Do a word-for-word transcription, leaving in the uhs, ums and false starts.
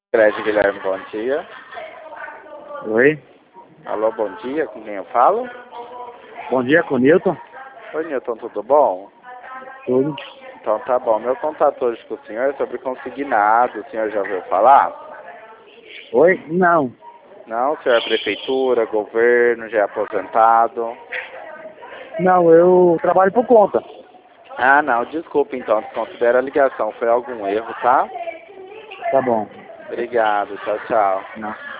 Prédio Guilherme, bom dia. Oi, Alô, bom dia, com quem eu falo? bom dia, com o Newton. Oi, Newton, tudo bom? Tudo. Então tá bom, meu contato hoje com o senhor é sobre consignado, o senhor já ouviu falar? Oi? Não. Não, o senhor é prefeitura, governo, já é aposentado? Não, eu trabalho por conta. Ah, não, desculpa então, desconsidera a ligação, foi algum erro, tá? Tá bom. Obrigado, tchau, tchau. Não.